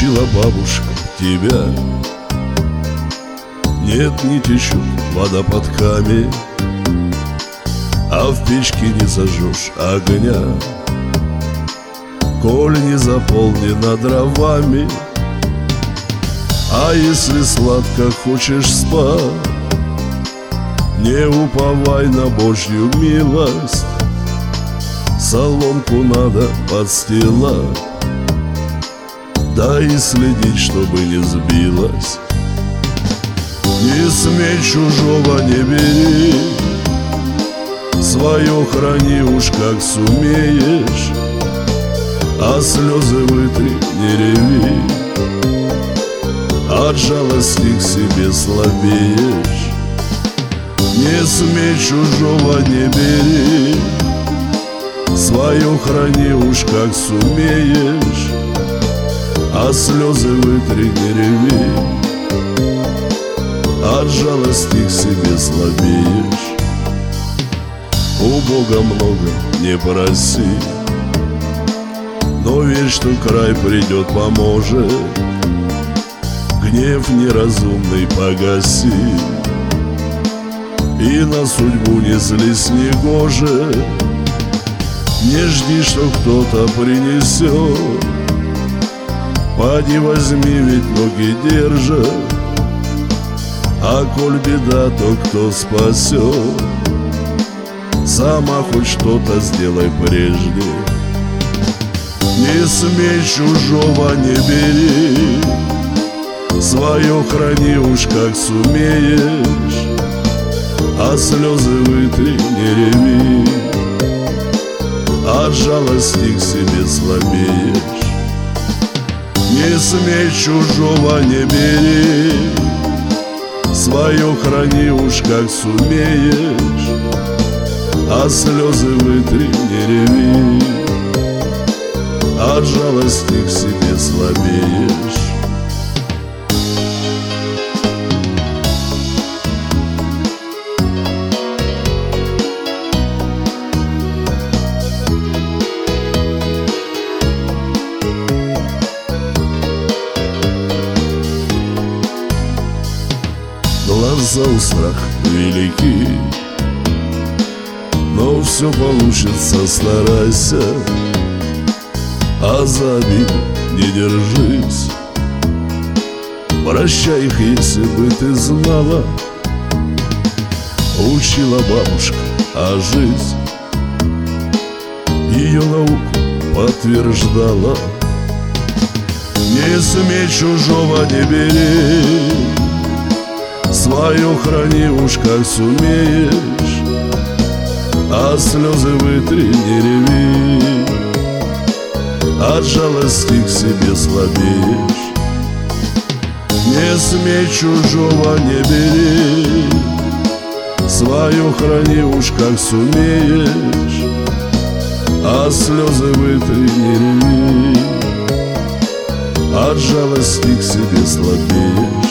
Учила бабушка тебя. Нет, не течет вода под камень, а в печке не зажжешь огня, коль не заполнена дровами. А если сладко хочешь спать, не уповай на Божью милость, соломку надо подстилать, да и следить, чтобы не сбилась. Не смей чужого, не бери, свое храни уж как сумеешь, а слезы вытри, не реви, от жалости к себе слабеешь. Не смей чужого, не бери, свое храни уж как сумеешь, а слезы вытри, не реви, от жалости к себе слабеешь. У Бога много не проси, но верь, что край придет, поможет, гнев неразумный погаси, и на судьбу не злись негоже. Не жди, что кто-то принесет, поди возьми, ведь ноги держат, а коль беда, то кто спасет? Сама хоть что-то сделай прежде. Не смей чужого, не бери, свое храни уж как сумеешь, а слезы вытри, не реви, от жалости к себе слабеешь. Не смей чужого, не бери, свое храни уж как сумеешь, а слезы вытри, не реви, от жалости к себе слабеешь. Глаза у страх велики, но все получится, старайся, а за обиду не держись. Прощай их, если бы ты знала, учила бабушка, а жизнь ее науку подтверждала. Не смей чужого, не бери, свое храни уж как сумеешь, а слезы вытри, не реви, от жалости к себе слабеешь. Не смей чужого, не бери, свое храни уж как сумеешь, а слезы вытри, не реви, от жалости к себе слабеешь.